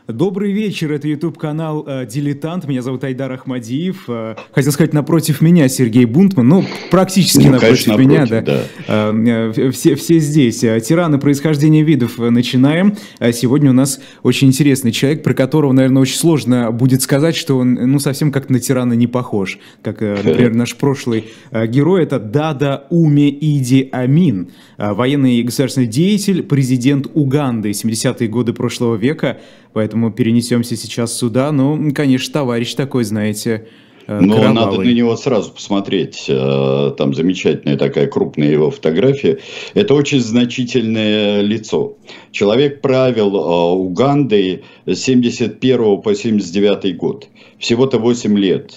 Добрый вечер, это YouTube-канал «Дилетант», меня зовут Айдар Ахмадиев. Хотел сказать, напротив меня Сергей Бунтман, ну, практически напротив конечно, меня, напротив, да. Все здесь. Тираны происхождения видов начинаем. Сегодня у нас очень интересный человек, про которого, наверное, очень сложно будет сказать, что он, ну, совсем как на тирана не похож. Как, например, наш прошлый герой, это Дада Уме Иди Амин, военный и государственный деятель, президент Уганды 70-е годы прошлого века. Поэтому перенесемся сейчас сюда. Ну, конечно, товарищ такой, знаете, но надо на него сразу посмотреть. Там замечательная такая крупная его фотография. Это очень значительное лицо. Человек правил Угандой с 71 по 79 год. Всего-то 8 лет.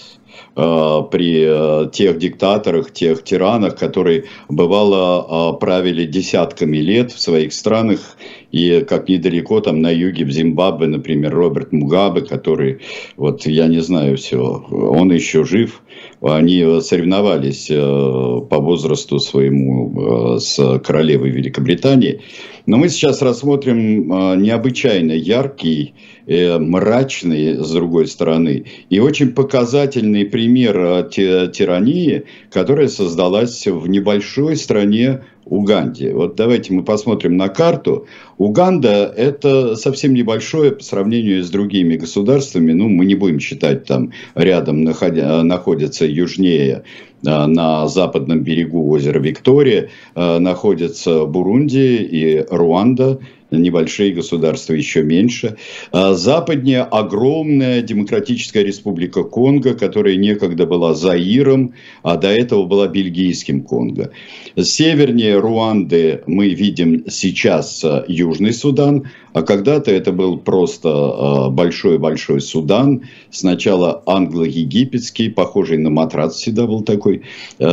При тех диктаторах, тех тиранах, которые, бывало, правили десятками лет в своих странах. И как недалеко, там на юге, в Зимбабве, например, Роберт Мугабе, который, вот я не знаю все, он еще жив. Они соревновались по возрасту своему с королевой Великобритании. Но мы сейчас рассмотрим необычайно яркий, мрачный, с другой стороны, и очень показательный пример тирании, которая создалась в небольшой стране Уганде. Вот давайте мы посмотрим на карту. Уганда – это совсем небольшое по сравнению с другими государствами. Ну, мы не будем считать, там рядом находится южнее, на западном берегу озера Виктория, находятся Бурунди и Руанда. Небольшие государства еще меньше. Западнее огромная демократическая республика Конго, которая некогда была Заиром, а до этого была бельгийским Конго. Севернее Руанды мы видим сейчас Южный Судан, а когда-то это был просто большой-большой Судан. Сначала англо-египетский, похожий на матрас всегда был такой.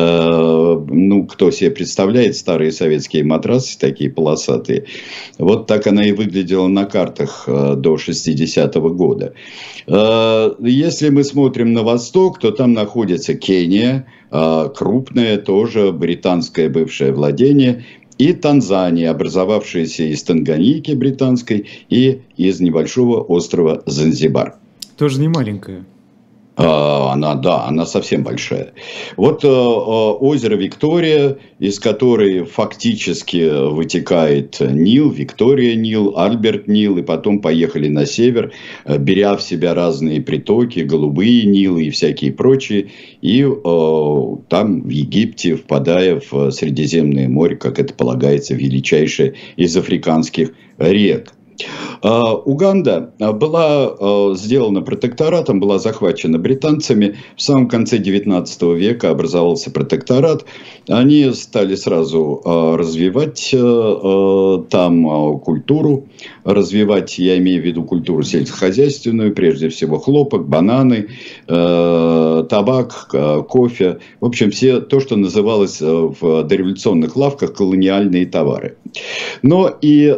Ну, кто себе представляет старые советские матрасы, такие полосатые. Вот так она и выглядела на картах до 60-го года. Если мы смотрим на восток, то там находится Кения, крупное тоже британское бывшее владение, и Танзания, образовавшаяся из Танганьики британской и из небольшого острова Занзибар. Тоже не маленькая. Она совсем большая. Вот озеро Виктория, из которой фактически вытекает Нил, Виктория Нил, Альберт Нил, и потом поехали на север, беря в себя разные притоки, голубые Нилы и всякие прочие, и там в Египте, впадая в Средиземное море, как это полагается, величайшее из африканских рек. Уганда была сделана протекторатом, была захвачена британцами. В самом конце 19 века образовался протекторат. Они стали сразу развивать там культуру. Развивать, я имею в виду культуру сельскохозяйственную, прежде всего хлопок, бананы, табак, кофе. В общем, все то, что называлось в дореволюционных лавках колониальные товары. Но и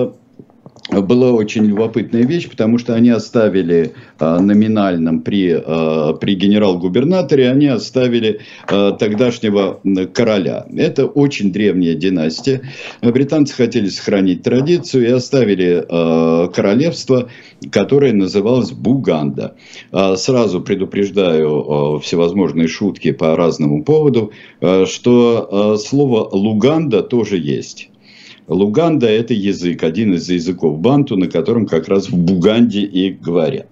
была очень любопытная вещь, потому что они оставили номинальном при генерал-губернаторе, они оставили тогдашнего короля. Это очень древняя династия. Британцы хотели сохранить традицию и оставили королевство, которое называлось Буганда. Сразу предупреждаю всевозможные шутки по разному поводу, что слово Луганда тоже есть. Луганда – это язык, один из языков банту, на котором как раз в Буганде и говорят.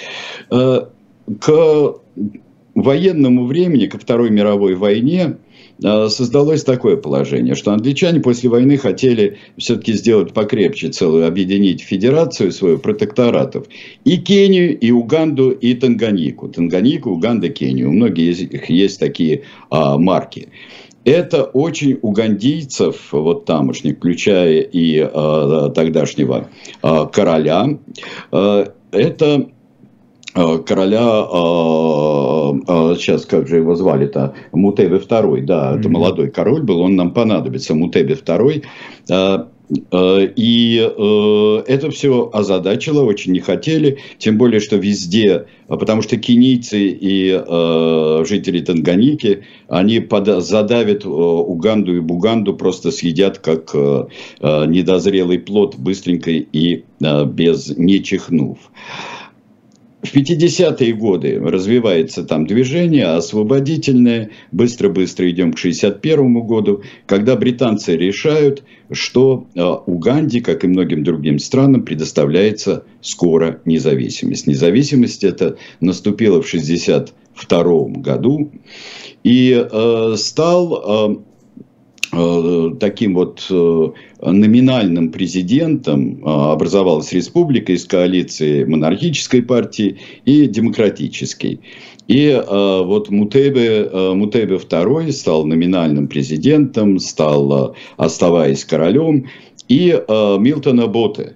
К военному времени, ко Второй мировой войне, создалось такое положение, что англичане после войны хотели все-таки сделать покрепче целую, объединить федерацию свою протекторатов. И Кению, и Уганду, и Танганьику. Танганьику, Уганда, Кению. У многих из них есть такие марки. Это очень угандийцев, вот тамошних, включая и тогдашнего короля, это короля, сейчас как же его звали-то, Мутебе II, да, это молодой король был, он нам понадобится, Мутебе II. И это все озадачило, очень не хотели, тем более, что везде, потому что кенийцы и жители Танганьики, они задавят Уганду и Буганду, просто съедят как недозрелый плод, быстренько и не чихнув. В 50-е годы развивается там движение освободительное, быстро-быстро идем к 61 году, когда британцы решают, что Уганде, как и многим другим странам, предоставляется скоро независимость. Независимость эта наступила в 62 году и стал таким вот номинальным президентом. Образовалась республика из коалиции монархической партии и демократической. И вот Мутебе II стал номинальным президентом, оставаясь королем. И Милтон Оботе,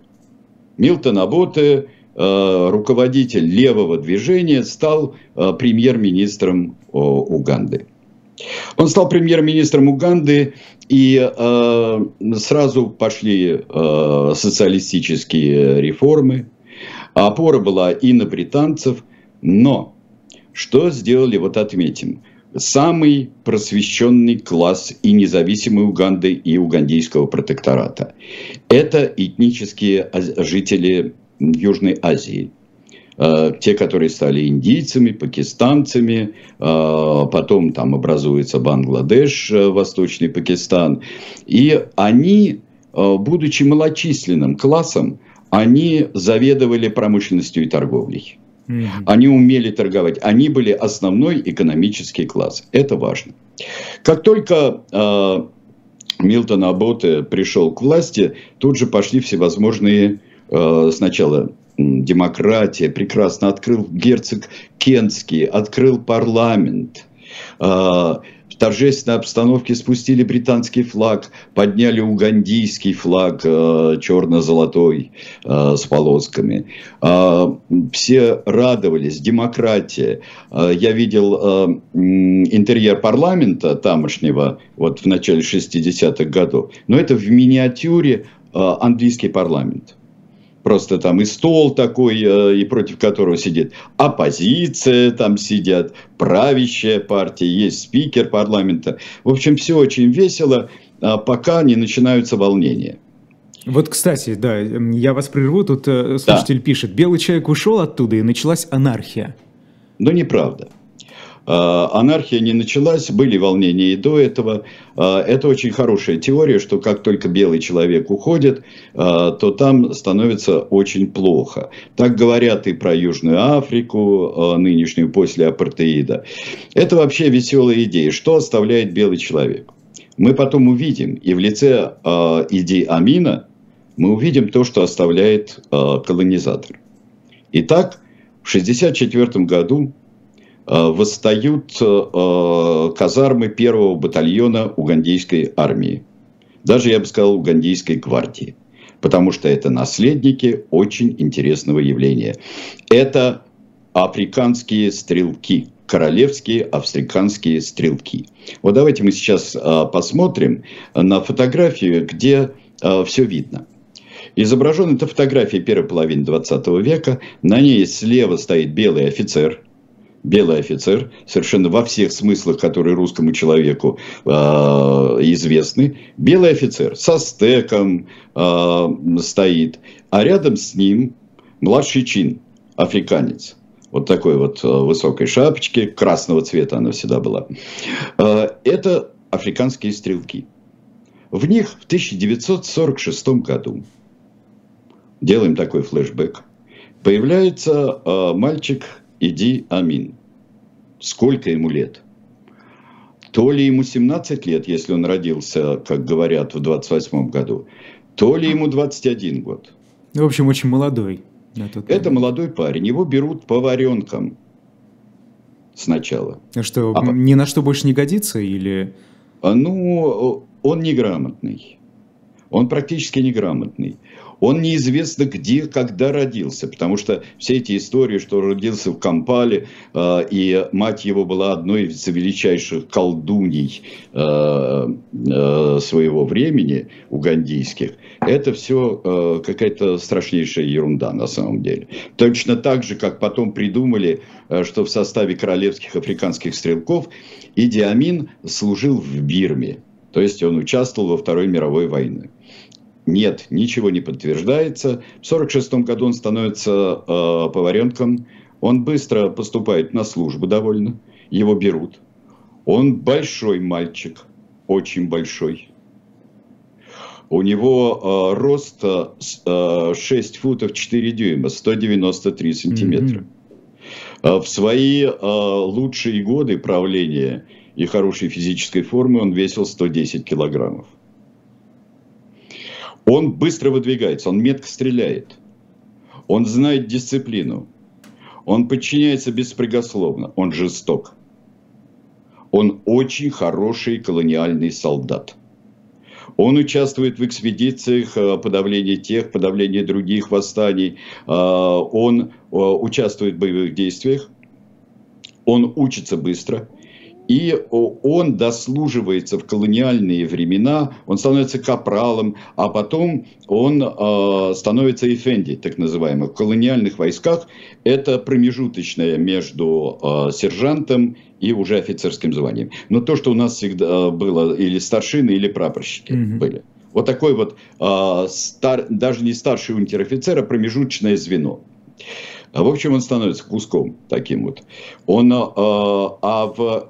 руководитель левого движения, стал премьер-министром Уганды. Он стал премьер-министром Уганды, и сразу пошли социалистические реформы. Опора была и на британцев, но что сделали, вот отметим, самый просвещенный класс и независимой Уганды и угандийского протектората. Это этнические жители Южной Азии. Те, которые стали индийцами, пакистанцами, потом там образуется Бангладеш, Восточный Пакистан. И они, будучи малочисленным классом, они заведовали промышленностью и торговлей. Они умели торговать, они были основной экономический класс. Это важно. Как только Милтон Оботе пришел к власти, тут же пошли всевозможные сначала демократия, прекрасно открыл герцог Кентский, открыл парламент. В торжественной обстановке спустили британский флаг, подняли угандийский флаг черно-золотой с полосками. Все радовались, демократия. Я видел интерьер парламента тамошнего вот в начале 60-х годов, но это в миниатюре английский парламент. Просто там и стол такой, и против которого сидит оппозиция, там сидят, правящая партия, есть спикер парламента. В общем, все очень весело, пока не начинаются волнения. Вот, кстати, да, я вас прерву, тут слушатель пишет, белый человек ушел оттуда, и началась анархия. Но неправда. Анархия не началась, были волнения и до этого. Это очень хорошая теория, что как только белый человек уходит, то там становится очень плохо. Так говорят и про Южную Африку, нынешнюю после апартеида. Это вообще веселая идея. Что оставляет белый человек? Мы потом увидим, и в лице Иди Амина мы увидим то, что оставляет колонизатор. Итак, в 1964 году восстают казармы первого батальона угандийской армии. Даже, я бы сказал, угандийской гвардии. Потому что это наследники очень интересного явления. Это африканские стрелки. Королевские африканские стрелки. Вот давайте мы сейчас посмотрим на фотографию, где все видно. Изображена эта фотография первой половины 20 века. На ней слева стоит белый офицер. Белый офицер, совершенно во всех смыслах, которые русскому человеку известны. Белый офицер со стеком стоит, а рядом с ним младший чин, африканец. Вот такой вот высокой шапочки, красного цвета она всегда была. Это африканские стрелки. В них в 1946 году, делаем такой флешбэк, появляется мальчик Иди Амин. Сколько ему лет? То ли ему 17 лет, если он родился, как говорят, в 28 году, то ли ему 21 год. В общем, очень молодой. Это молодой парень. Его берут поваренком сначала. Что, ни на что больше не годится? Или... Ну, он неграмотный. Он практически неграмотный. Он неизвестно где, когда родился, потому что все эти истории, что он родился в Кампале, и мать его была одной из величайших колдуней своего времени, угандийских, это все какая-то страшнейшая ерунда на самом деле. Точно так же, как потом придумали, что в составе королевских африканских стрелков Иди Амин служил в Бирме, то есть он участвовал во Второй мировой войне. Нет, ничего не подтверждается. В 1946 году он становится поваренком. Он быстро поступает на службу довольно. Его берут. Он большой мальчик. Очень большой. У него рост 6 футов 4 дюйма, 193 сантиметра. В свои лучшие годы правления и хорошей физической формы он весил 110 килограммов. Он быстро выдвигается, он метко стреляет, он знает дисциплину, он подчиняется беспрекословно, он жесток. Он очень хороший колониальный солдат. Он участвует в экспедициях подавления тех, подавления других восстаний, он участвует в боевых действиях, он учится быстро. И он дослуживается в колониальные времена, он становится капралом, а потом он становится эфенди, так называемым. В колониальных войсках это промежуточное между сержантом и уже офицерским званием. Но то, что у нас всегда было, или старшины, или прапорщики были. Вот такой вот, даже не старший унтер-офицер, а промежуточное звено. В общем, он становится куском таким вот. Он, а в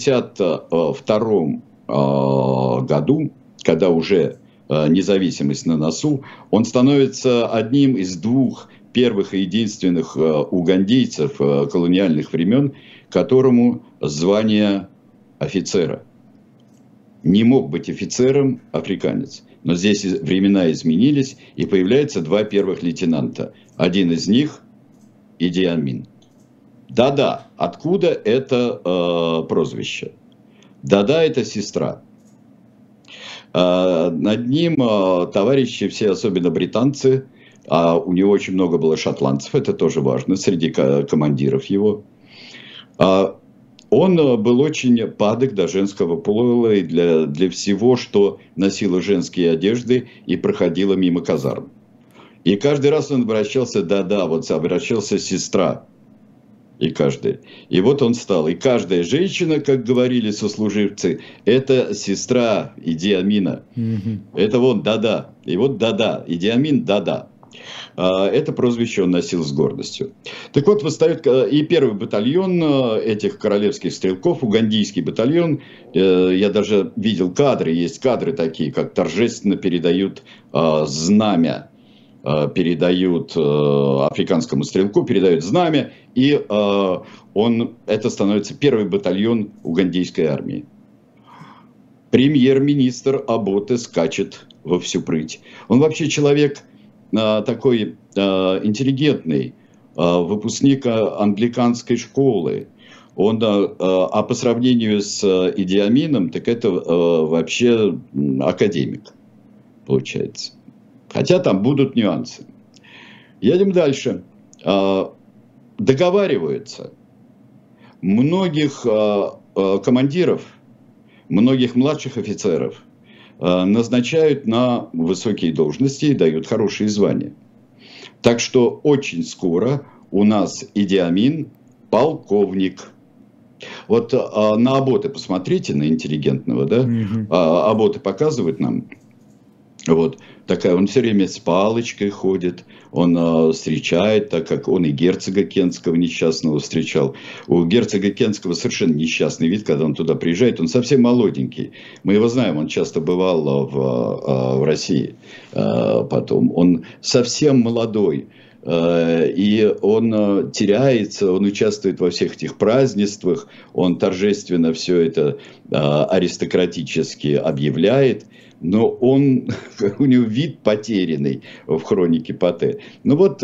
1962 году, когда уже независимость на носу, он становится одним из двух первых и единственных угандийцев колониальных времен, которому звание офицера. Не мог быть офицером африканец. Но здесь времена изменились, и появляются два первых лейтенанта. Один из них – Иди Амин. Да-да, откуда это прозвище? Да-да, это сестра. Над ним товарищи все, особенно британцы, а у него очень много было шотландцев, это тоже важно, среди командиров его. Он был очень падок до женского пола и для всего, что носило женские одежды и проходило мимо казарм. И каждый раз он обращался, да-да, вот обращался сестра. И каждый. И вот он стал. И каждая женщина, как говорили сослуживцы, это сестра Иди Амина. Это вот да-да. И вот да-да. Иди Амин да-да. Это прозвище он носил с гордостью. Так вот, восстает и первый батальон этих королевских стрелков, угандийский батальон. Я даже видел кадры, есть кадры такие, как торжественно передают знамя. Передают африканскому стрелку, передают знамя, и это становится первый батальон угандийской армии. Премьер-министр Оботе скачет во всю прыть. Он вообще человек такой интеллигентный, выпускник англиканской школы. Он, а по сравнению с Иди Амином, так это вообще академик, получается. Хотя там будут нюансы. Едем дальше. Договариваются. Многих командиров, многих младших офицеров назначают на высокие должности и дают хорошие звания. Так что очень скоро у нас Иди Амин полковник. Вот на Оботе посмотрите, на интеллигентного, да? Оботе показывает нам. Вот такая, он все время с палочкой ходит, он встречает, так как он и герцога Кентского несчастного встречал. У герцога Кентского совершенно несчастный вид, когда он туда приезжает, он совсем молоденький. Мы его знаем, он часто бывал в России потом. Он совсем молодой. И он теряется, он участвует во всех этих празднествах, он торжественно все это аристократически объявляет. Но у него вид потерянный в хронике Патте. Ну вот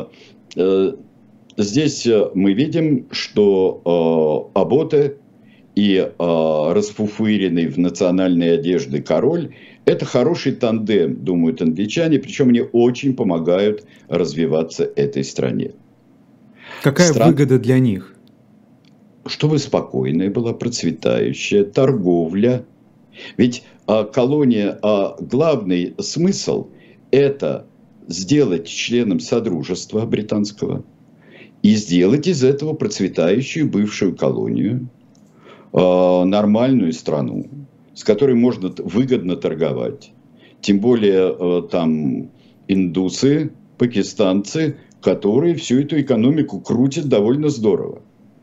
здесь мы видим, что Оботе и расфуфыренный в национальной одежде король – это хороший тандем, думают англичане, причем они очень помогают развиваться этой стране. Какая выгода для них? Чтобы спокойная была, процветающая торговля. Ведь колония, главный смысл – это сделать членом Содружества британского и сделать из этого процветающую бывшую колонию, нормальную страну, с которой можно выгодно торговать. Тем более там индусы, пакистанцы, которые всю эту экономику крутят довольно здорово.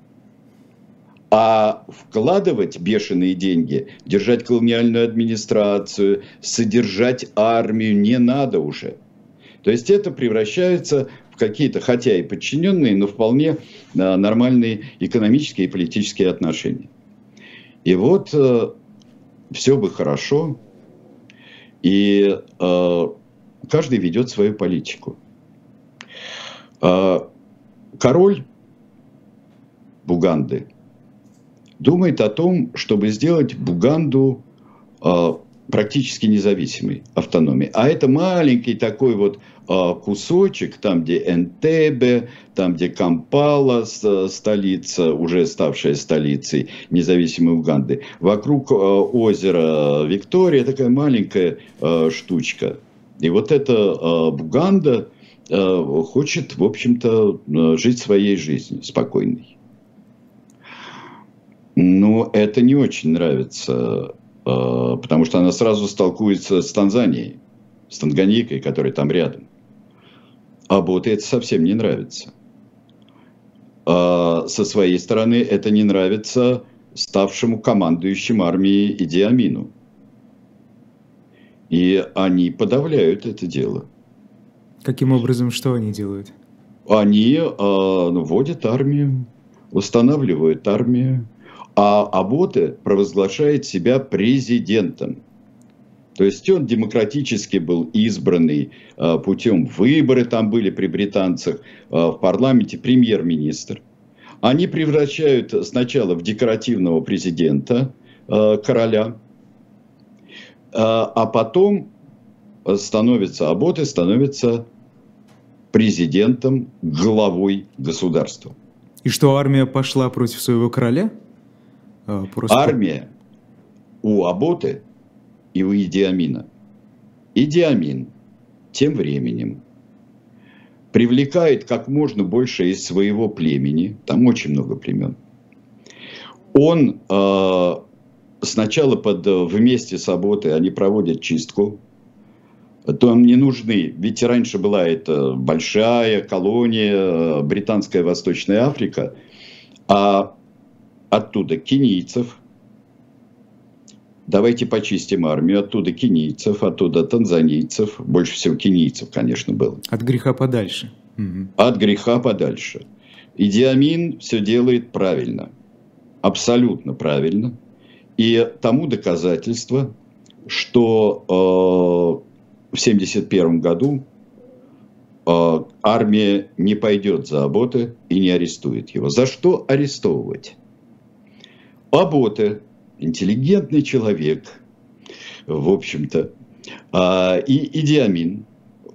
А вкладывать бешеные деньги, держать колониальную администрацию, содержать армию не надо уже. То есть это превращается в какие-то, хотя и подчиненные, но вполне нормальные экономические и политические отношения. И вот все бы хорошо, и каждый ведет свою политику. Король Буганды думает о том, чтобы сделать Буганду практически независимой, автономией. А это маленький такой вот кусочек, там, где Энтебе, там, где Кампала, столица, уже ставшая столицей независимой Уганды. Вокруг озера Виктория такая маленькая штучка. И вот эта Буганда хочет, в общем-то, жить своей жизнью, спокойной. Но это не очень нравится, потому что она сразу столкуется с Танзанией, с Танганьикой, которая там рядом. А Боте это совсем не нравится. Со своей стороны это не нравится ставшему командующим армией Иди Амину. И они подавляют это дело. Каким образом, что они делают? Они вводят армию, устанавливают армию, а Оботе провозглашает себя президентом. То есть он демократически был избранный путем выборы, там были при британцах в парламенте премьер-министр. Они превращают сначала в декоративного президента короля, а потом Оботе становится президентом, главой государства. И что, армия пошла против своего короля? Армия у Оботе и у Иди Амина. Иди Амин тем временем привлекает как можно больше из своего племени, там очень много племен. Он сначала вместе с Оботой они проводят чистку, там не нужны, ведь раньше была это большая колония, британская Восточная Африка, а оттуда кенийцев, давайте почистим армию, оттуда кенийцев, оттуда танзанийцев, больше всего кенийцев, конечно, было. От греха подальше. От греха подальше. Иди Амин все делает правильно, абсолютно правильно. И тому доказательство, что в 1971 году армия не пойдет за Оботе и не арестует его. За что арестовывать? Оботе интеллигентный человек, в общем-то, и Иди Амин,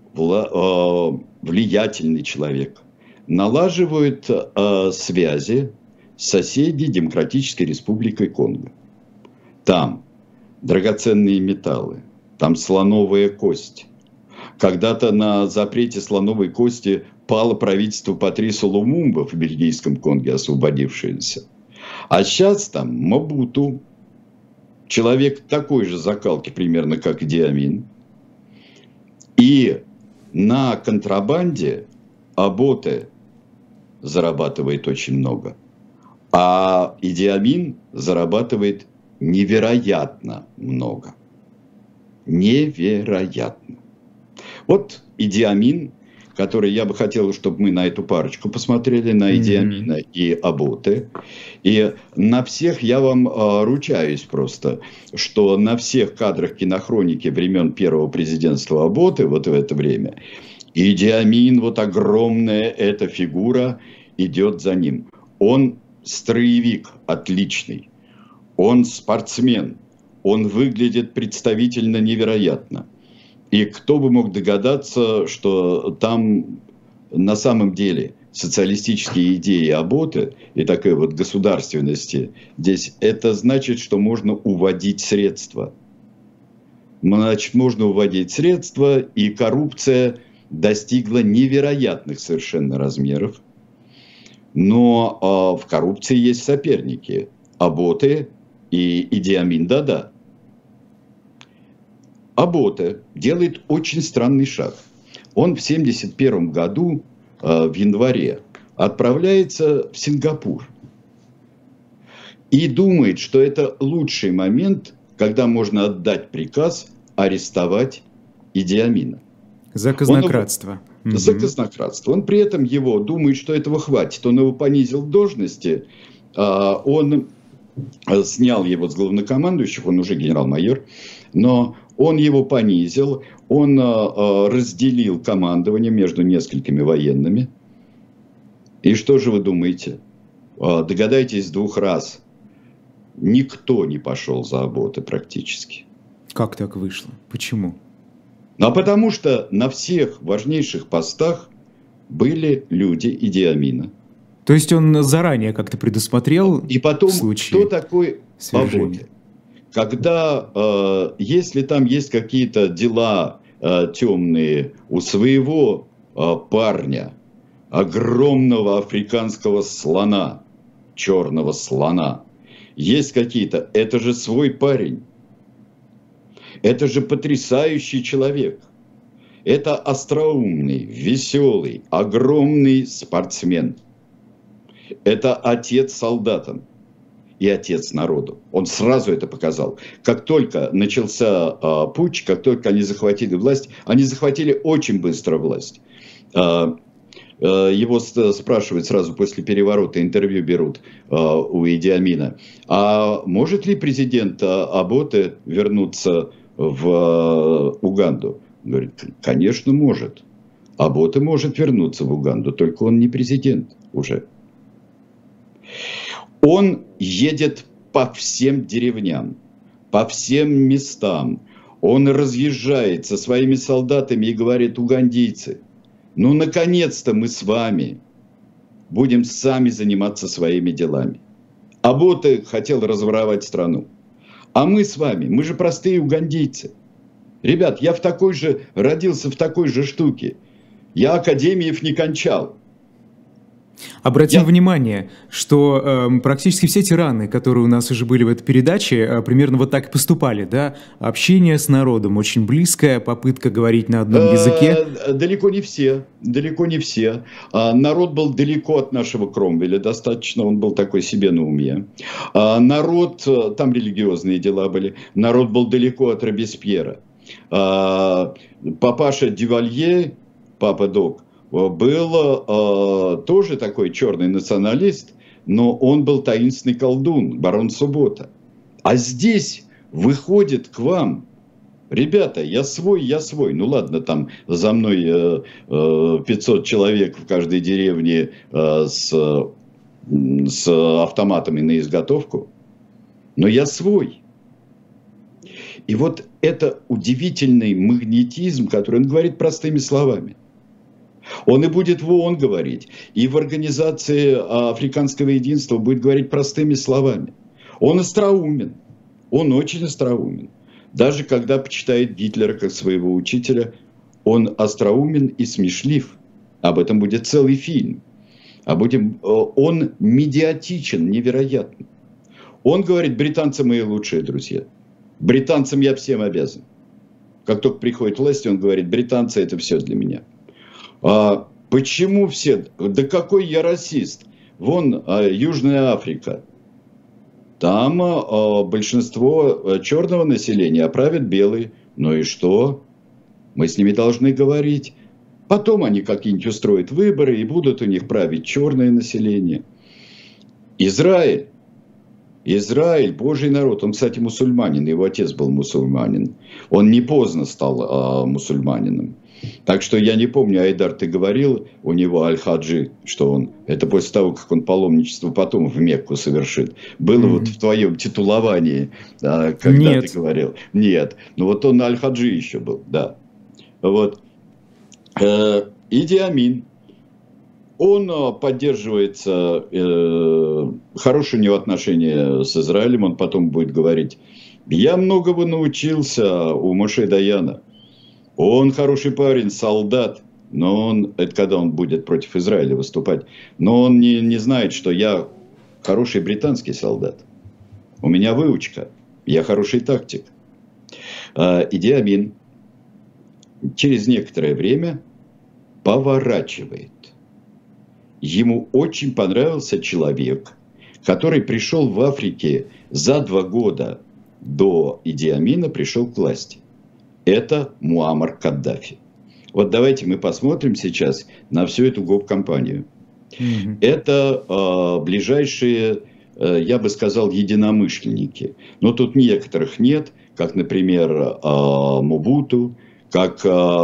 влиятельный человек, налаживают связи с соседней Демократической Республикой Конго. Там драгоценные металлы, там слоновая кость. Когда-то на запрете слоновой кости пало правительство Патрису Лумумба в бельгийском Конго, освободившееся. А сейчас там Мобуту, человек такой же закалки примерно, как Иди Амин. И на контрабанде Оботе зарабатывает очень много. А Иди Амин зарабатывает невероятно много. Невероятно. Вот Иди Амин, который я бы хотел, чтобы мы на эту парочку посмотрели, на Иди Амина и Оботе. И на всех я вам ручаюсь просто, что на всех кадрах кинохроники времен первого президентства Оботе, вот в это время, Иди Амин, вот огромная эта фигура, идет за ним. Он строевик отличный. Он спортсмен, он выглядит представительно невероятно. И кто бы мог догадаться, что там на самом деле социалистические идеи Аботы и такой вот государственности здесь, это значит, что можно уводить средства. Значит, можно уводить средства, и коррупция достигла невероятных совершенно размеров. Но в коррупции есть соперники. Аботы и Иди Амин Дада. Аботе делает очень странный шаг. Он в 1971 году, в январе, отправляется в Сингапур. И думает, что это лучший момент, когда можно отдать приказ арестовать Иди Амина. За казнократство. За казнократство. Он при этом думает, что этого хватит. Он его понизил в должности, он снял его с главнокомандующих, он уже генерал-майор, но он его понизил, он разделил командование между несколькими военными. И что же вы думаете? Догадайтесь 2 раз. Никто не пошел за Аботе практически. Как так вышло? Почему? А потому что на всех важнейших постах были люди Иди Амина. То есть он заранее как-то предусмотрел. И потом, кто такой Аботе? Когда, если там есть какие-то дела темные у своего парня, огромного африканского слона, черного слона, есть какие-то, это же свой парень. Это же потрясающий человек. Это остроумный, веселый, огромный спортсмен. Это отец солдатам и отец народу. Он сразу это показал. Как только начался путч, как только они захватили власть, они захватили очень быстро власть. Его спрашивают сразу после переворота, интервью берут у Иди Амина. А может ли президент Аботе вернуться в Уганду? Говорит, конечно, может. Аботе может вернуться в Уганду, только он не президент уже. Он едет по всем деревням, по всем местам. Он разъезжает со своими солдатами и говорит: угандийцы, ну, наконец-то мы с вами будем сами заниматься своими делами. Аботе хотел разворовать страну. А мы с вами, мы же простые угандийцы. Ребят, я родился в такой же штуке. Я академиев не кончал. Обратим внимание, что практически все тираны, которые у нас уже были в этой передаче, примерно вот так и поступали, да? Общение с народом, очень близкая попытка говорить на одном языке. Далеко не все, далеко не все. Народ был далеко от нашего Кромвеля достаточно, он был такой себе на уме. Народ, там религиозные дела были, народ был далеко от Робеспьера. Папаша Дювалье, папа Док, был тоже такой черный националист, но он был таинственный колдун, барон Суббота. А здесь выходит к вам: ребята, я свой. Ну ладно, там за мной 500 человек в каждой деревне с автоматами на изготовку, но я свой. И вот это удивительный магнетизм, который он говорит простыми словами. Он и будет в ООН говорить, и в Организации Африканского единства будет говорить простыми словами. Он остроумен, он очень остроумен. Даже когда почитает Гитлера как своего учителя, он остроумен и смешлив. Об этом будет целый фильм. Он медиатичен невероятно. Он говорит: британцы мои лучшие друзья. Британцам я всем обязан. Как только приходит власть, он говорит: британцы это все для меня. Почему все? Да какой я расист? Вон Южная Африка. Там большинство черного населения правят белые. Ну и что? Мы с ними должны говорить. Потом они какие-нибудь устроят выборы, и будут у них править черное население. Израиль, Божий народ. Он, кстати, мусульманин. Его отец был мусульманин. Он не поздно стал мусульманином. Так что я не помню, Айдар, ты говорил у него Аль-Хаджи, что он, это после того, как он паломничество потом в Мекку совершит. Было вот в твоем титуловании, когда Нет. ты говорил? Нет. Ну вот он Аль-Хаджи еще был, да. Вот. Иди Амин. Он поддерживается, хорошие у него отношения с Израилем, он потом будет говорить, я многого научился у Моше Даяна. Он хороший парень, солдат, но он, это когда он будет против Израиля выступать, но он не знает, что я хороший британский солдат. У меня выучка, я хороший тактик. Иди Амин через некоторое время поворачивает. Ему очень понравился человек, который пришел в Африке за 2 года до Иди Амина, пришел к власти. Это Муаммар Каддафи. Вот давайте мы посмотрим сейчас на всю эту гоп-компанию. Это ближайшие, я бы сказал, единомышленники. Но тут некоторых нет, как, например, Мобуту, как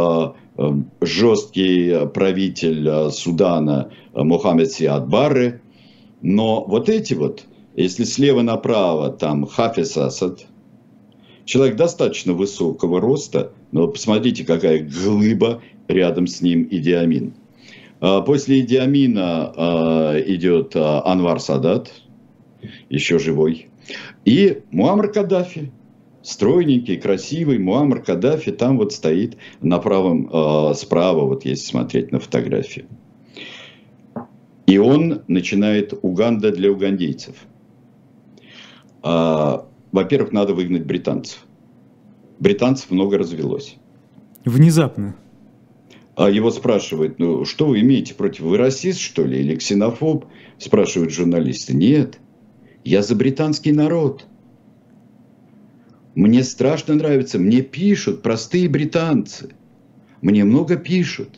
жесткий правитель Судана Мохаммед Сиад Барре. Но вот эти вот, если слева направо, там Хафиз Асад, человек достаточно высокого роста, но посмотрите, какая глыба рядом с ним Иди Амин. После Иди Амина идет Анвар Садат, еще живой, и Муаммар Каддафи. Стройненький, красивый Муаммар Каддафи там вот стоит на правом, справа, вот если смотреть на фотографию. И он начинает Уганда для угандийцев. Во-первых, надо выгнать британцев. Британцев много развелось. Внезапно. Его спрашивают, ну что вы имеете против? Вы расист, что ли, или ксенофоб? Спрашивают журналисты. Нет, я за британский народ. Мне страшно нравится, мне пишут простые британцы. Мне много пишут.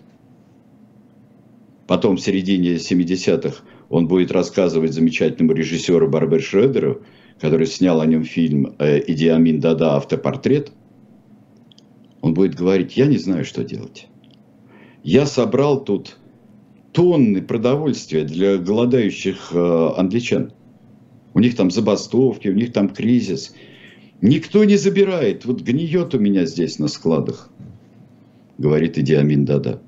Потом в середине 70-х он будет рассказывать замечательному режиссеру Барбер Шредеру, который снял о нем фильм «Иди Амин Дада. Автопортрет». Он будет говорить, я не знаю, что делать. Я собрал тут тонны продовольствия для голодающих англичан. У них там забастовки, у них там кризис. Никто не забирает. Вот гниет у меня здесь на складах, говорит Иди Амин Дада.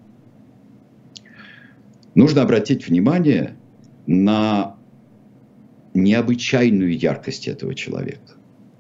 Нужно обратить внимание на необычайную яркость этого человека.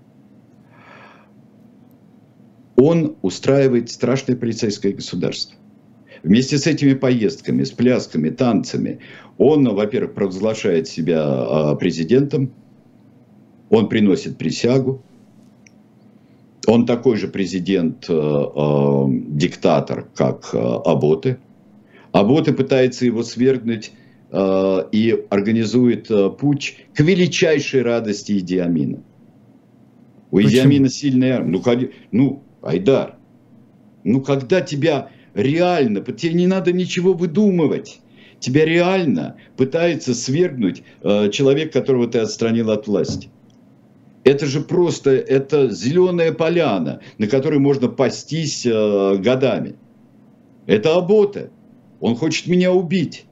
Он устраивает страшное полицейское государство. Вместе с этими поездками, с плясками, танцами, он, во-первых, провозглашает себя президентом, он приносит присягу, он такой же президент-диктатор, как Оботе. Оботе пытается его свергнуть и организует путч к величайшей радости Иди Амина. У Иди Амина сильная армия. Ну, Айдар, ну когда тебя реально, тебе не надо ничего выдумывать, тебя реально пытается свергнуть человек, которого ты отстранил от власти. Это же просто, это зеленая поляна, на которой можно пастись годами. Это Оботе. Он хочет меня убить.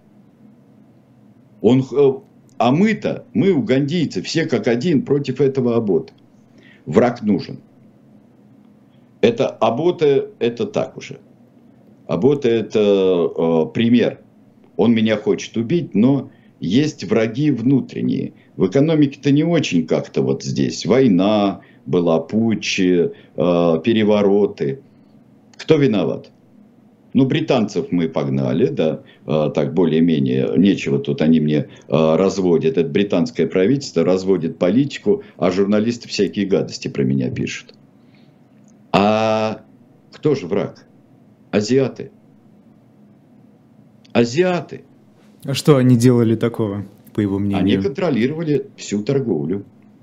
А мы-то, мы угандийцы, все как один против этого Оботе. Враг нужен. Это Оботе, это так уже. Оботе это пример. Он меня хочет убить, но есть враги внутренние. В экономике-то не очень как-то вот здесь. Война была, путчи, перевороты. Кто виноват? Ну, британцев мы погнали, да, так более-менее, нечего тут, они мне разводят, это британское правительство разводит политику, а журналисты всякие гадости про меня пишут. А кто же враг? Азиаты. Азиаты. А что они делали такого, по его мнению? Они контролировали всю торговлю.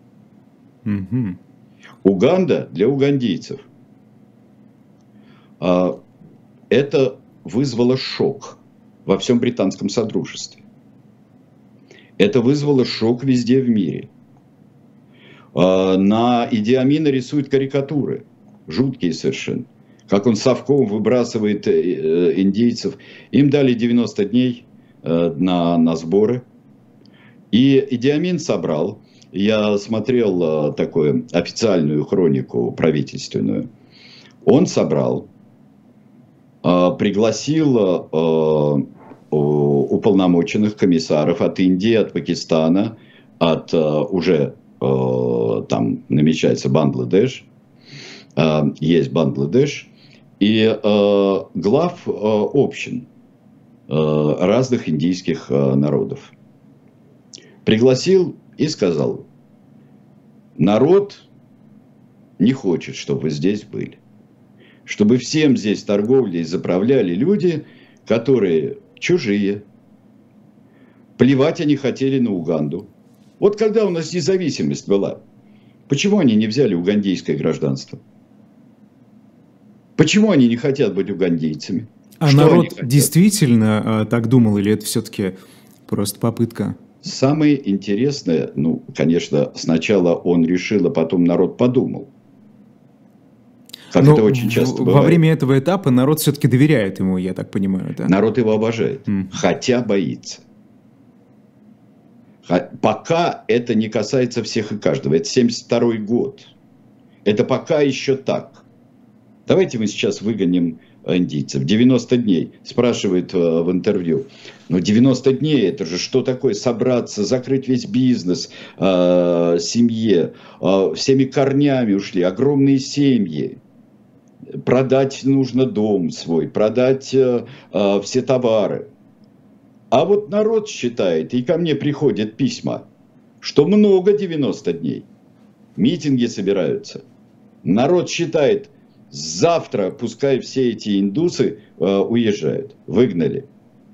Уганда для угандийцев. Это вызвало шок во всем британском содружестве. Это вызвало шок везде в мире. На Иди Амина рисуют карикатуры, жуткие совершенно. как он совком выбрасывает индейцев. Им дали 90 дней на сборы. И Иди Амин собрал. Я смотрел такую официальную хронику правительственную. Он собрал, пригласил уполномоченных комиссаров от Индии, от Пакистана, от уже там намечается Бангладеш, есть Бангладеш, и глав общин разных индийских народов. Пригласил и сказал: народ не хочет, чтобы вы здесь были. Чтобы всем здесь торговлей заправляли люди, которые чужие. Плевать они хотели на Уганду. Вот когда у нас независимость была, почему они не взяли угандийское гражданство? Почему они не хотят быть угандийцами? А что народ действительно так думал, или это все-таки просто попытка? Самое интересное, ну, конечно, сначала он решил, а потом народ подумал. Как это очень часто бывает. Во время этого этапа народ все-таки доверяет ему, я так понимаю, да? Народ его обожает, хотя боится. Пока это не касается всех и каждого. Это 72-й год. Это пока еще так. Давайте мы сейчас выгоним индийцев. 90 дней. Спрашивает в интервью. Но 90 дней, это же что такое? Собраться, закрыть весь бизнес, семье. Всеми корнями ушли. Огромные семьи. Продать нужно дом свой. Продать все товары. А вот народ считает, и ко мне приходят письма, что много 90 дней. Митинги собираются. Народ считает, завтра пускай все эти индусы уезжают. Выгнали.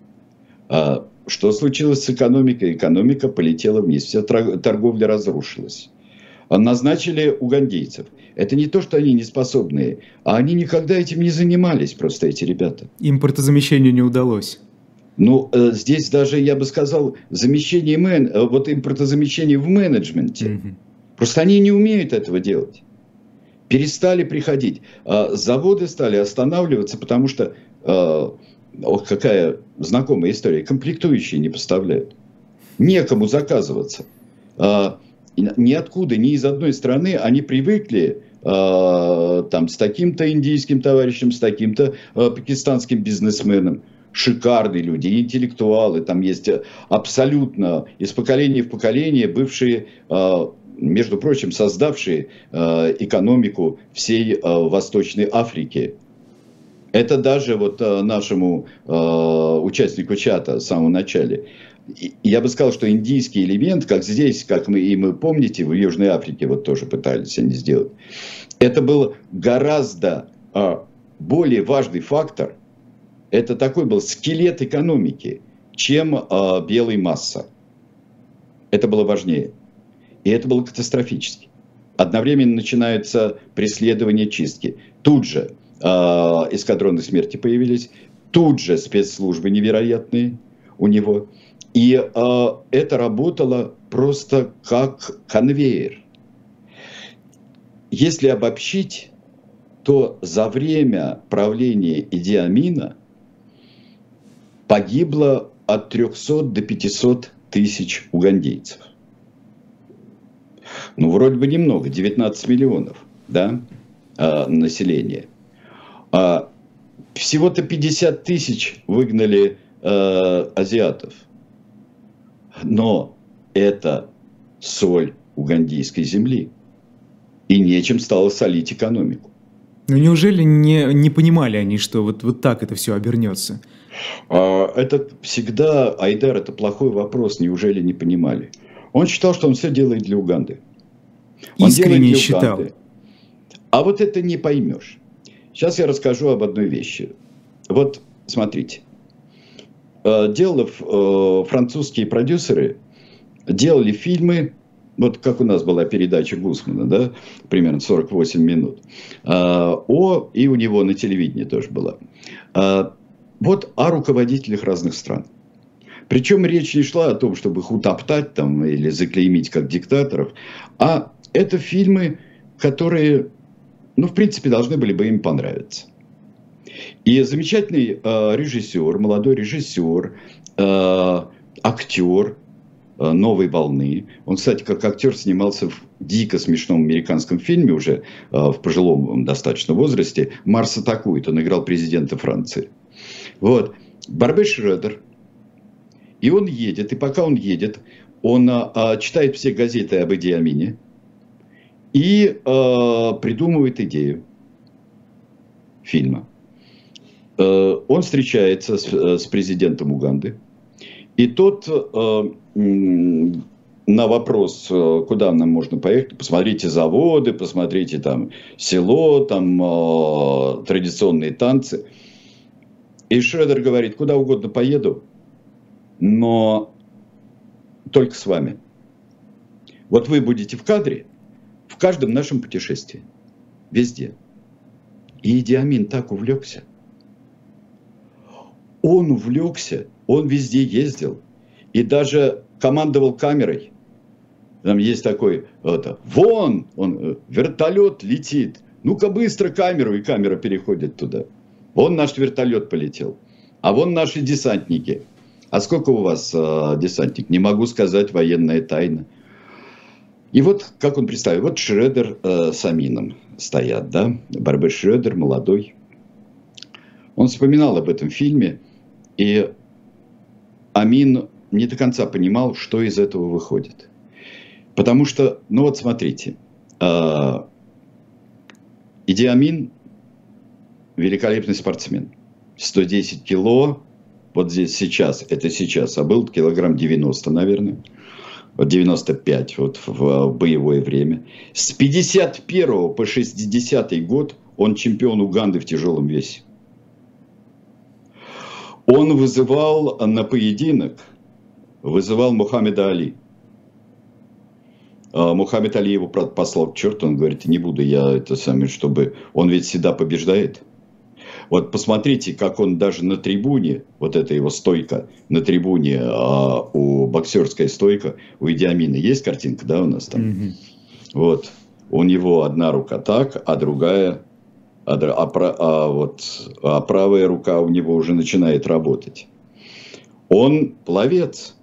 Что случилось с экономикой? Экономика полетела вниз. Вся торговля разрушилась. Назначили угандийцев. Это не то, что они неспособные, а они никогда этим не занимались, просто эти ребята. Импортозамещению не удалось. Ну, здесь даже, я бы сказал, вот импортозамещение в менеджменте. Просто они не умеют этого делать. Перестали приходить. Заводы стали останавливаться, потому что, какая знакомая история, комплектующие не поставляют. Некому заказываться. Ниоткуда, ни из одной страны они привыкли там, с таким-то индийским товарищем, с таким-то пакистанским бизнесменом. Шикарные люди, интеллектуалы, там есть абсолютно из поколения в поколение бывшие, между прочим, создавшие экономику всей Восточной Африки. Это даже вот нашему участнику чата в самом начале. Я бы сказал, что индийский элемент, как здесь, как мы помните, в Южной Африке вот тоже пытались они сделать, это был гораздо более важный фактор. Это такой был скелет экономики, чем белая масса. Это было важнее. И это было катастрофически. Одновременно начинаются преследования, чистки. Тут же эскадроны смерти появились. Тут же спецслужбы невероятные у него. И это работало просто как конвейер. Если обобщить, то за время правления Иди Амина погибло от 300 до 500 тысяч угандийцев. Ну, вроде бы немного, 19 миллионов, да, населения. Всего-то 50 тысяч выгнали азиатов. Но это соль угандийской земли. И нечем стало солить экономику. Ну, неужели не понимали они, что вот так это все обернется? Это всегда, Айдар, это плохой вопрос, неужели не понимали? Он считал, что он все делает для Уганды. Искренне считал. А вот это не поймешь. Сейчас я расскажу об одной вещи. Вот, смотрите. Французские продюсеры делали фильмы, вот как у нас была передача Гусмана, да, примерно 48 минут, и у него на телевидении тоже была, вот о руководителях разных стран. Причем речь не шла о том, чтобы их утоптать там, или заклеймить как диктаторов, а это фильмы, которые, ну, в принципе, должны были бы им понравиться. И замечательный режиссер, молодой режиссер, актер «Новой волны». Он, кстати, как актер снимался в дико смешном американском фильме уже в пожилом достаточно возрасте «Марс атакует». Он играл президента Франции. Вот. Барбе Шредер. И он едет, и пока он едет, он читает все газеты об Иди Амине и придумывает идею фильма. Он встречается с президентом Уганды, и тот на вопрос, куда нам можно поехать, посмотрите заводы, посмотрите там село, там традиционные танцы. И Шредер говорит, куда угодно поеду, но только с вами. Вот вы будете в кадре в каждом нашем путешествии, везде. И Иди Амин так увлекся. Он увлекся, он везде ездил и даже командовал камерой. Там есть такой, вон, вертолет летит, ну-ка быстро камеру, и камера переходит туда. Вон наш вертолет полетел, а вон наши десантники. А сколько у вас десантник? Не могу сказать, военная тайна. И вот, как он представил, вот Шредер с Амином стоят, да, Барбе Шредер, молодой. Он вспоминал об этом фильме, и Амин не до конца понимал, что из этого выходит. Потому что, ну вот смотрите, Иди Амин великолепный спортсмен. 110 кило, вот здесь сейчас, это сейчас, а был килограмм 90, наверное. 95 вот в боевое время. С 51 по 60 год он чемпион Уганды в тяжелом весе. Он вызывал на поединок, вызывал Мухаммеда Али. Мухаммед Али его послал к черту, он говорит, не буду я это самое, чтобы... Он ведь всегда побеждает. Вот посмотрите, как он даже на трибуне, вот эта его стойка, на трибуне, у боксерская стойка, у Иди Амина, есть картинка, да, у нас там? Mm-hmm. Вот, у него одна рука так, а другая, правая рука у него уже начинает работать. Он пловец.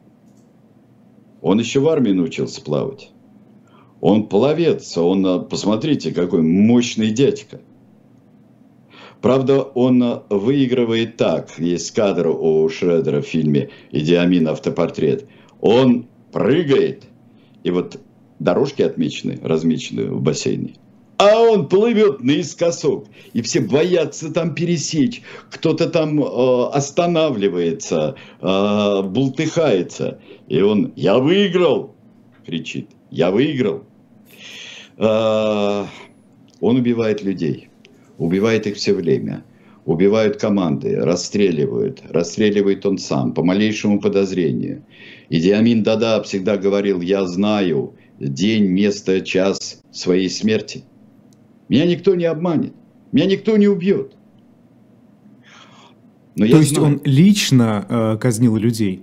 Он еще в армии научился плавать. Он пловец, посмотрите, какой мощный дядька. Правда, он выигрывает так. Есть кадр у Шредера в фильме «Иди Амин. Автопортрет». Он прыгает, и вот дорожки отмечены, размечены в бассейне. А он плывет наискосок, и все боятся там пересечь. Кто-то там останавливается, бултыхается. И он «Я выиграл!» кричит. «Я выиграл!» Он убивает людей. Убивает их все время. Убивают команды, расстреливает он сам, по малейшему подозрению. Иди Амин Дада всегда говорил, я знаю день, место, час своей смерти. Меня никто не обманет, меня никто не убьет. То есть он лично казнил людей?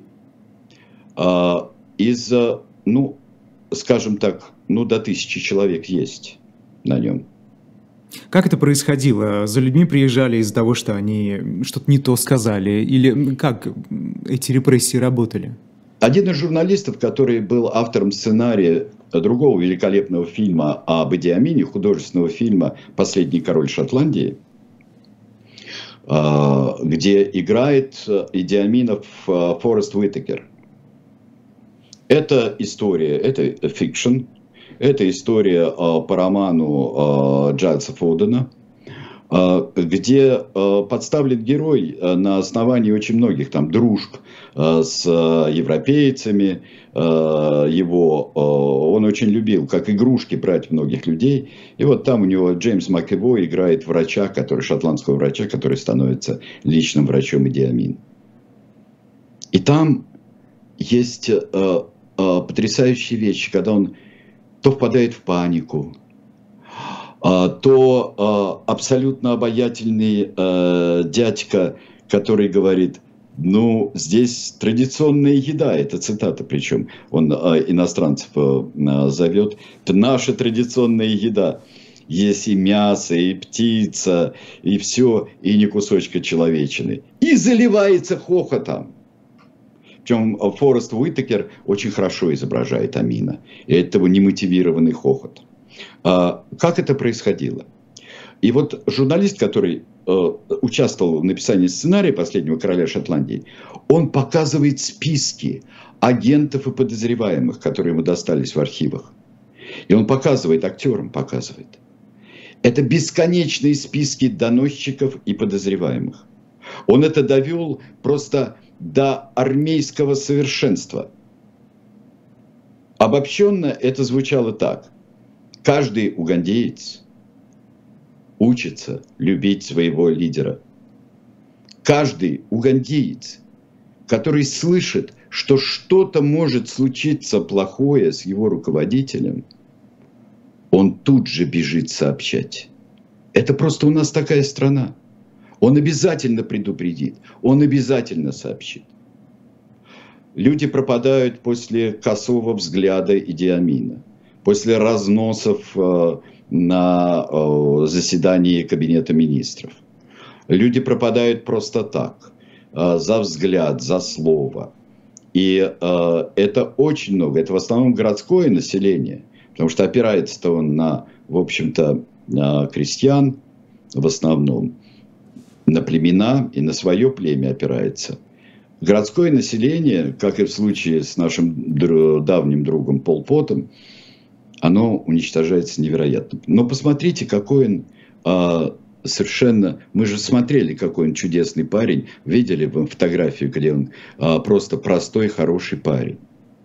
Скажем так, до 1000 человек есть на нем. Как это происходило? За людьми приезжали из-за того, что они что-то не то сказали? Или как эти репрессии работали? Один из журналистов, который был автором сценария другого великолепного фильма об Иди Амине, художественного фильма «Последний король Шотландии», где играет Иди Амина Форест Уитакер. Это история, это фикшн. Это история по роману Джайлса Фодена, где подставлен герой на основании очень многих там дружб с европейцами. Он очень любил, как игрушки, брать многих людей. И вот там у него Джеймс Макэвой играет врача, шотландского врача, который становится личным врачом Иди Амин. И там есть потрясающие вещи, когда он то впадает в панику, то абсолютно обаятельный дядька, который говорит, здесь традиционная еда, это цитата, причем он иностранцев зовет, это наша традиционная еда. есть и мясо, и птица, и все, и ни кусочка человечины. И заливается хохотом. Причем Форест Уитакер очень хорошо изображает Амина. И это его немотивированный хохот. Как это происходило? И вот журналист, который участвовал в написании сценария «Последнего короля Шотландии», он показывает списки агентов и подозреваемых, которые ему достались в архивах. И он показывает, актерам показывает. Это бесконечные списки доносчиков и подозреваемых. Он это довел просто до армейского совершенства. Обобщенно это звучало так. Каждый угандеец учится любить своего лидера. Каждый угандеец, который слышит, что что-то может случиться плохое с его руководителем, он тут же бежит сообщать. Это просто у нас такая страна. Он обязательно предупредит, он обязательно сообщит. Люди пропадают после косого взгляда Иди Амина, после разносов на заседании Кабинета министров. Люди пропадают просто так, за взгляд, за слово. И это очень много, это в основном городское население, потому что опирается-то он на, в общем-то, на крестьян в основном, на племена и на свое племя опирается. Городское население, как и в случае с нашим давним другом Пол Потом, оно уничтожается невероятно. Но посмотрите, какой он совершенно... Мы же смотрели, какой он чудесный парень. Видели бы фотографию, где он просто простой, хороший парень.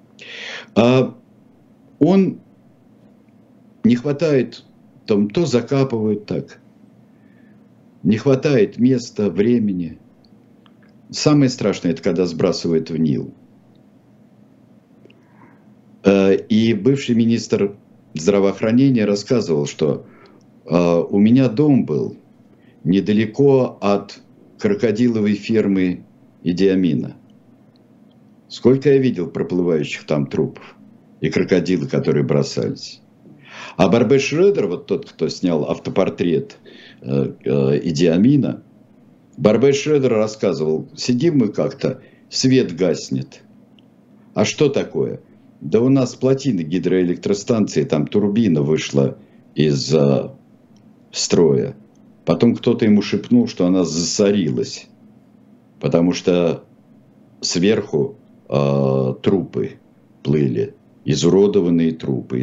Он не хватает, там то закапывают так. Не хватает места, времени. Самое страшное, это когда сбрасывают в Нил. И бывший министр здравоохранения рассказывал, что у меня дом был недалеко от крокодиловой фермы Иди Амина. Сколько я видел проплывающих там трупов и крокодилы, которые бросались. А Барбе Шредер, вот тот, кто снял автопортрет Иди Амина, Барбе Шредер рассказывал, сидим мы как-то, свет гаснет. А что такое? Да у нас плотины гидроэлектростанции, там турбина вышла из строя. Потом кто-то ему шепнул, что она засорилась, потому что сверху трупы плыли, изуродованные трупы.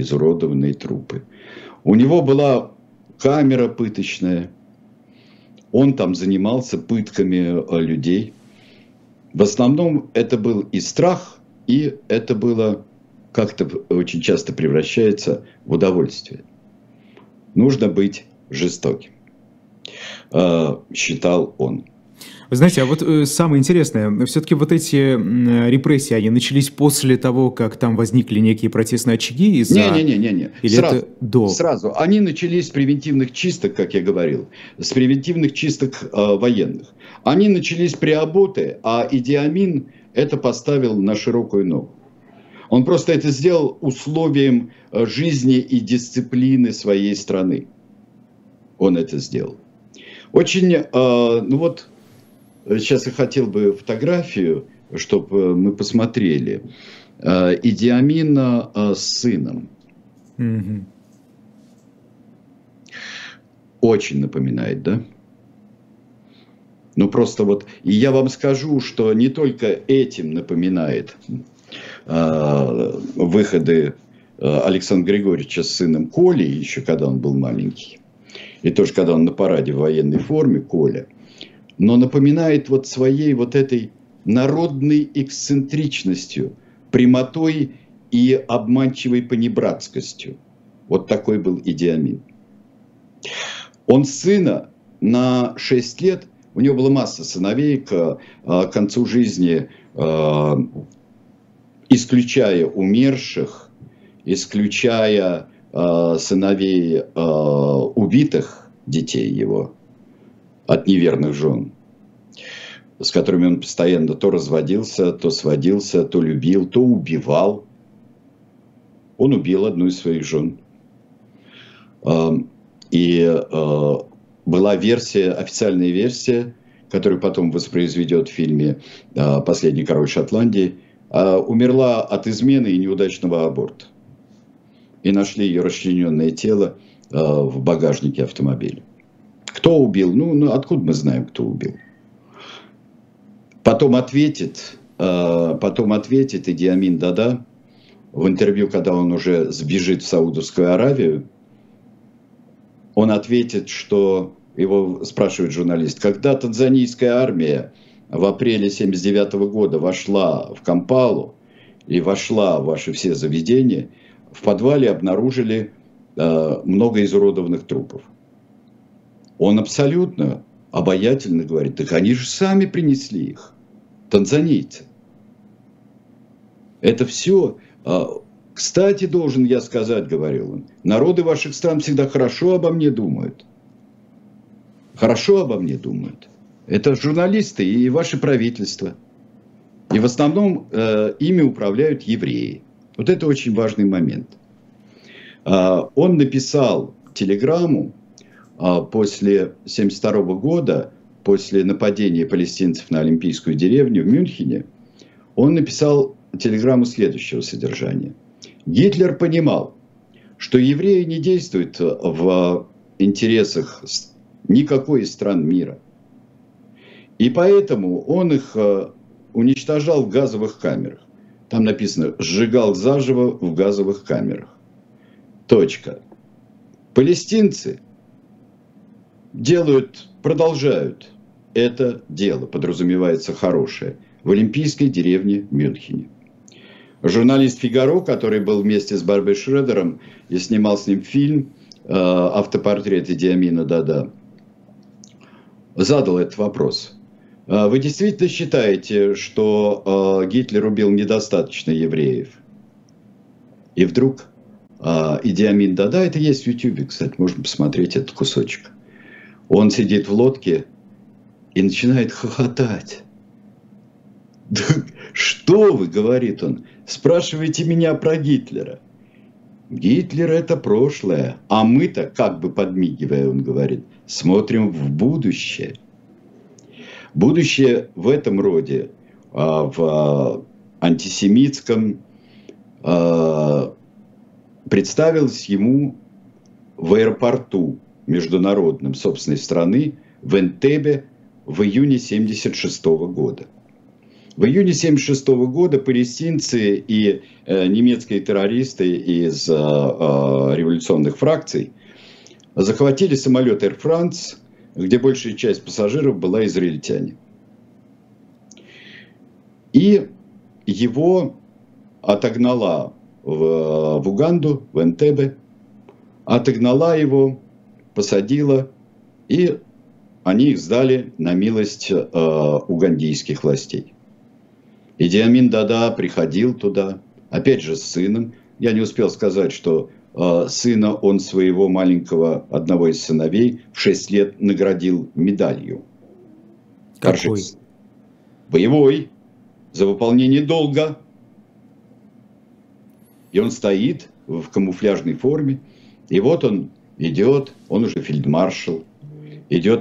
У него была камера пыточная, он там занимался пытками людей. В основном это был и страх, и это было как-то очень часто превращается в удовольствие. Нужно быть жестоким, считал он. Вы знаете, а вот самое интересное, все-таки вот эти репрессии, они начались после того, как там возникли некие протестные очаги? Не-не-не. Или сразу, это до? Сразу. Они начались с превентивных чисток, как я говорил, с превентивных чисток военных. Они начались при Абботе, а Иди Амин это поставил на широкую ногу. Он просто это сделал условием жизни и дисциплины своей страны. Он это сделал. Очень, ну вот, сейчас я хотел бы фотографию, чтобы мы посмотрели. Иди Амина с сыном. Mm-hmm. Очень напоминает, да? Ну просто вот, и я вам скажу, что не только этим напоминает выходы Александра Григорьевича с сыном Колей, еще когда он был маленький, и тоже когда он на параде в военной форме, Коля, но напоминает вот своей вот этой народной эксцентричностью, прямотой и обманчивой понебратскостью. Вот такой был Иди Амин. Он сына на 6 лет, у него была масса сыновей, к концу жизни, исключая умерших, исключая сыновей убитых детей его от неверных жен, с которыми он постоянно то разводился, то сводился, то любил, то убивал. Он убил одну из своих жен. И была версия, официальная версия, которую потом воспроизведет в фильме «Последний король Шотландии», умерла от измены и неудачного аборта. И нашли ее расчлененное тело в багажнике автомобиля. Кто убил? Ну, откуда мы знаем, кто убил? Потом ответит Иди Амин Дада в интервью, когда он уже сбежит в Саудовскую Аравию. Он ответит, что его спрашивает журналист, когда танзанийская армия в апреле 1979 года вошла в Кампалу и вошла в ваши все заведения, в подвале обнаружили много изуродованных трупов. Он абсолютно обаятельно говорит, так они же сами принесли их, танзанийцы. Это все... Кстати, должен я сказать, говорил он, народы ваших стран всегда хорошо обо мне думают. Хорошо обо мне думают. Это журналисты и ваше правительство. И в основном ими управляют евреи. Вот это очень важный момент. Он написал телеграмму после 1972 года, после нападения палестинцев на Олимпийскую деревню в Мюнхене. Он написал телеграмму следующего содержания. Гитлер понимал, что евреи не действуют в интересах никакой из стран мира. И поэтому он их уничтожал в газовых камерах. Там написано «сжигал заживо в газовых камерах». Точка. Палестинцы продолжают это дело, подразумевается хорошее, в Олимпийской деревне в Мюнхене. Журналист «Фигаро», который был вместе с Барбой Шредером и снимал с ним фильм «Автопортрет Иди Амина Дада», задал этот вопрос. Вы действительно считаете, что Гитлер убил недостаточно евреев? И вдруг Иди Амин Дада, это есть в Ютьюбе, кстати, можно посмотреть этот кусочек. Он сидит в лодке и начинает хохотать. Да, что вы, говорит он, спрашиваете меня про Гитлера. Гитлер это прошлое, а мы-то, как бы подмигивая, он говорит, смотрим в будущее. Будущее в этом роде, в антисемитском, представилось ему в аэропорту международном собственной страны в Энтебе в июне 1976 года. В июне 1976 года палестинцы и немецкие террористы из революционных фракций захватили самолет Air France, где большая часть пассажиров была израильтяне. И его отогнала в Уганду, в Энтебе, отогнала его, посадила, и они их сдали на милость угандийских властей. Иди Амин Дада приходил туда, опять же с сыном. Я не успел сказать, что сына он своего маленького, одного из сыновей, в 6 лет наградил медалью. Какой? Боевой, за выполнение долга. И он стоит в камуфляжной форме. И вот он идет, он уже фельдмаршал, идет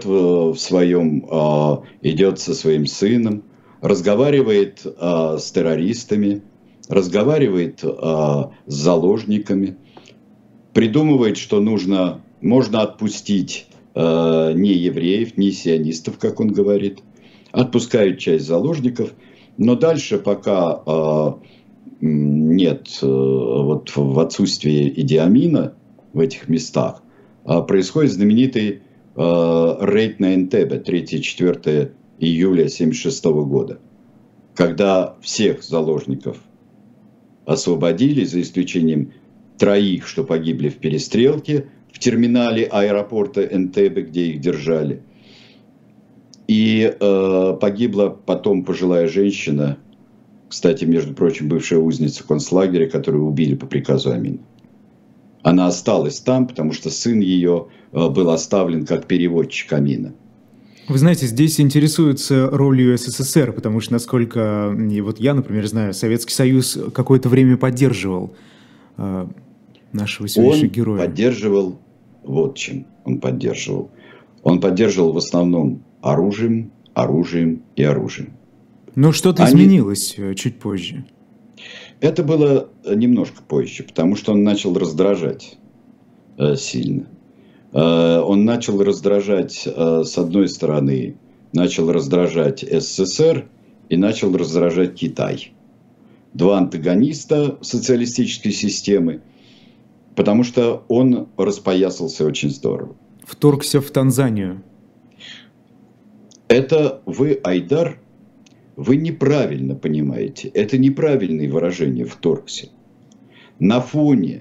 идет со своим сыном, разговаривает с террористами, разговаривает с заложниками, придумывает, что можно отпустить не евреев, не сионистов, как он говорит, отпускают часть заложников, но дальше пока нет, вот в отсутствии Иди Амина в этих местах, происходит знаменитый рейд на Энтебе 3-4 июля 1976 года, когда всех заложников освободили, за исключением 3, что погибли в перестрелке в терминале аэропорта Энтебе, где их держали. И погибла потом пожилая женщина, кстати, между прочим, бывшая узница концлагеря, которую убили по приказу Амина. Она осталась там, потому что сын ее был оставлен как переводчик Амина. Вы знаете, здесь интересуются ролью СССР, потому что, насколько вот я, например, знаю, Советский Союз какое-то время поддерживал нашего сегодняшнего героя. Он поддерживал вот чем он поддерживал. Он поддерживал в основном оружием, оружием и оружием. Но что-то изменилось чуть позже. Это было немножко позже, потому что он начал раздражать сильно. Он начал раздражать, с одной стороны, начал раздражать СССР и начал раздражать Китай. Два антагониста социалистической системы, потому что он распоясался очень здорово. Вторгся в Танзанию. Это вы, Айдар, вы неправильно понимаете. Это неправильное выражение «вторгся». На фоне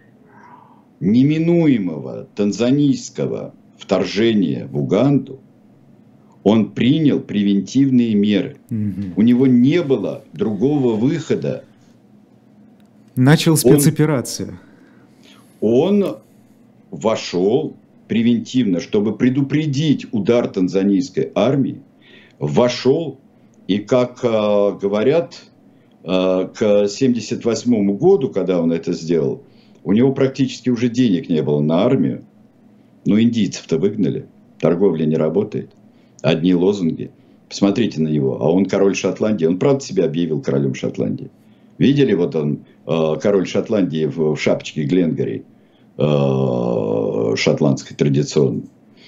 неминуемого танзанийского вторжения в Уганду он принял превентивные меры. У него не было другого выхода. Начал спецоперацию. Он вошел превентивно, чтобы предупредить удар танзанийской армии, вошел и, как говорят, к 1978 году, когда он это сделал, у него практически уже денег не было на армию. Но индийцев-то выгнали, торговля не работает. Одни лозунги. Посмотрите на него. А он король Шотландии. Он правда себя объявил королем Шотландии. Видели, вот он, король Шотландии в шапочке Гленгарри, шотландской традиционной.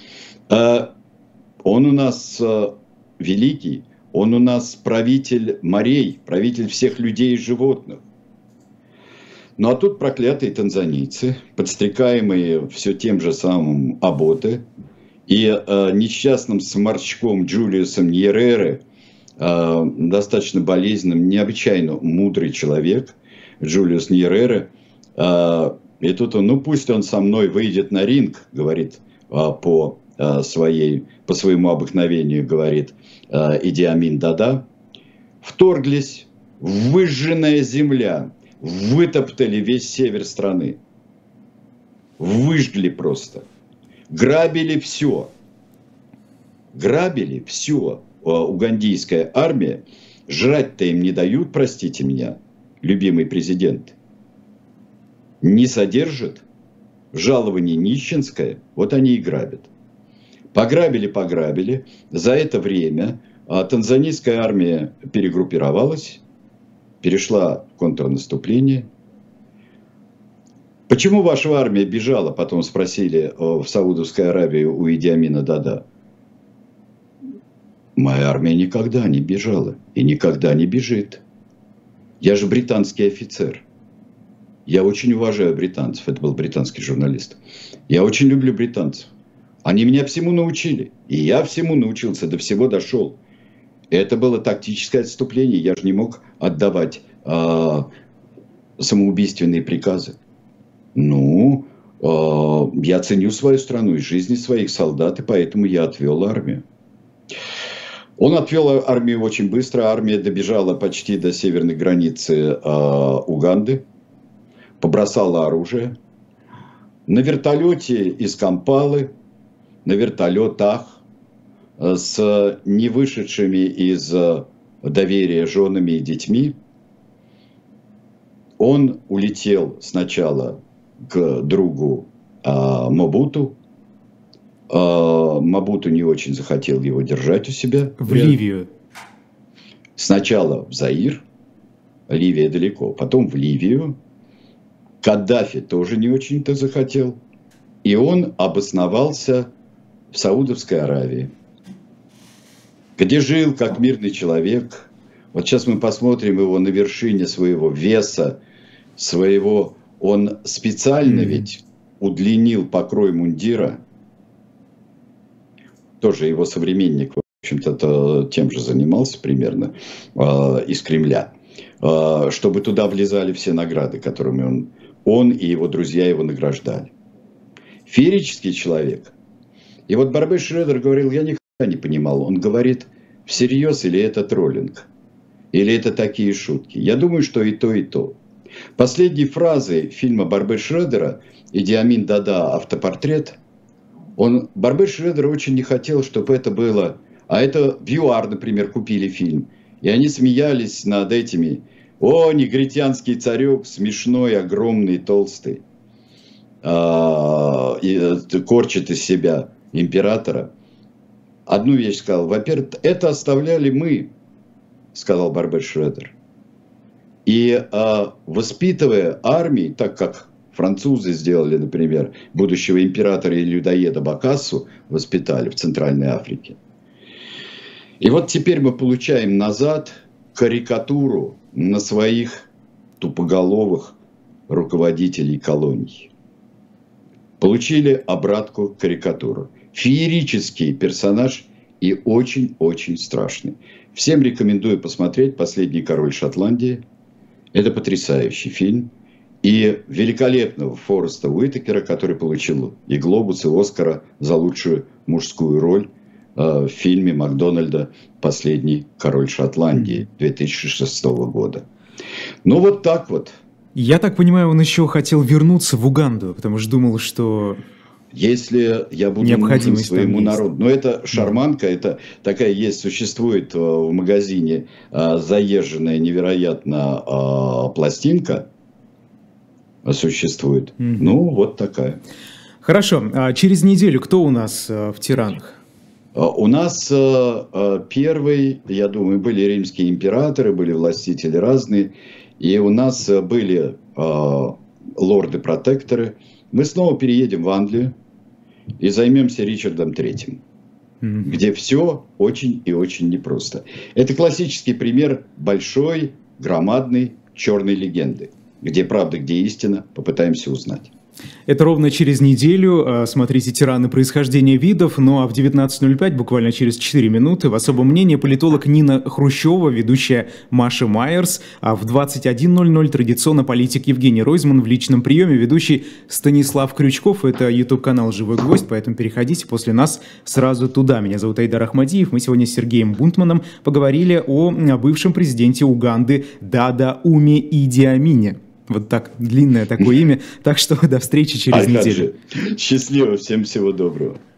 Он у нас великий. Он у нас правитель морей, правитель всех людей и животных. Ну а тут проклятые танзанийцы, подстрекаемые все тем же самым Оботе и несчастным сморчком Джулиусом Ньерере, достаточно болезненным, необычайно мудрый человек, Джулиус Ньерере. И тут он, ну пусть он со мной выйдет на ринг, говорит по своему обыкновению, говорит Иди Амин Дада. Вторглись, выжженная земля, вытоптали весь север страны. Выжгли просто. Грабили все. Грабили все. Угандийская армия. Жрать-то им не дают, простите меня, любимый президент. Не содержат. Жалование нищенское. Вот они и грабят. Пограбили. За это время танзанийская армия перегруппировалась. Перешла в контрнаступление. Почему ваша армия бежала, потом спросили в Саудовской Аравии у Иди Амина Дада. Моя армия никогда не бежала и никогда не бежит. Я же британский офицер. Я очень уважаю британцев. Это был британский журналист. Я очень люблю британцев. Они меня всему научили. И я всему научился, до всего дошел. Это было тактическое отступление. Я же не мог отдавать самоубийственные приказы. Ну, я ценю свою страну и жизни своих солдат, и поэтому я отвел армию. Он отвел армию очень быстро. Армия добежала почти до северной границы Уганды. Побросала оружие. На вертолете из Кампалы, на вертолетах, с не вышедшими из доверия женами и детьми, он улетел сначала к другу Мобуту. Мобуту не очень захотел его держать у себя. В Ливию. Сначала в Заир, Ливия далеко, потом в Ливию. Каддафи тоже не очень-то захотел. И он обосновался в Саудовской Аравии, где жил как мирный человек. Вот сейчас мы посмотрим его на вершине своего веса, своего... Он специально ведь удлинил покрой мундира. Тоже его современник, в общем-то, тем же занимался примерно, из Кремля. Чтобы туда влезали все награды, которыми он и его друзья его награждали. Феерический человек. И вот Барбей Шредер говорил, я никогда не понимал. Он говорит, всерьез или это троллинг? Или это такие шутки? Я думаю, что и то, и то. Последней фразой фильма Барбей Шредера «Иди Амин Дада. Автопортрет» Барбей Шредер очень не хотел, чтобы это было... А это в ЮАР, например, купили фильм. И они смеялись над этими. О, негритянский царек, смешной, огромный, толстый. корчит из себя императора, одну вещь сказал. Во-первых, это оставляли мы, сказал Барбет Шредер. И воспитывая армии, так как французы сделали, например, будущего императора и людоеда Бокассу воспитали в Центральной Африке. И вот теперь мы получаем назад карикатуру на своих тупоголовых руководителей колоний. Получили обратку карикатуру. Феерический персонаж и очень-очень страшный. Всем рекомендую посмотреть «Последний король Шотландии». Это потрясающий фильм. И великолепного Фореста Уитакера, который получил и Глобус, и Оскара за лучшую мужскую роль в фильме Макдональда «Последний король Шотландии» 2006 года. Ну, вот так вот. Я так понимаю, он еще хотел вернуться в Уганду, потому что думал, что... Если я буду нужен своему народу. Но это шарманка, это такая есть, существует в магазине заезженная невероятно пластинка. Существует. Ну, вот такая. Хорошо. А через неделю кто у нас в «Тиранах»? У нас первый, я думаю, были римские императоры, были властители разные. И у нас были лорды-протекторы. Мы снова переедем в Англию и займемся Ричардом III, где все очень и очень непросто. Это классический пример большой, громадной черной легенды. Где правда, где истина, попытаемся узнать. Это ровно через неделю. Смотрите «Тираны. Происхождение видов». Ну а в 19:05, буквально через 4 минуты, в особом мнении политолог Нина Хрущева, ведущая Маша Майерс. А в 21:00 традиционно политик Евгений Ройзман в личном приеме, ведущий Станислав Крючков. Это YouTube-канал «Живой гвоздь», поэтому переходите после нас сразу туда. Меня зовут Айдар Ахмадиев. Мы сегодня с Сергеем Бунтманом поговорили о бывшем президенте Уганды Дада Уми Иди Амине. Вот так, длинное такое имя. Так что до встречи через неделю. Счастливо, всем всего доброго.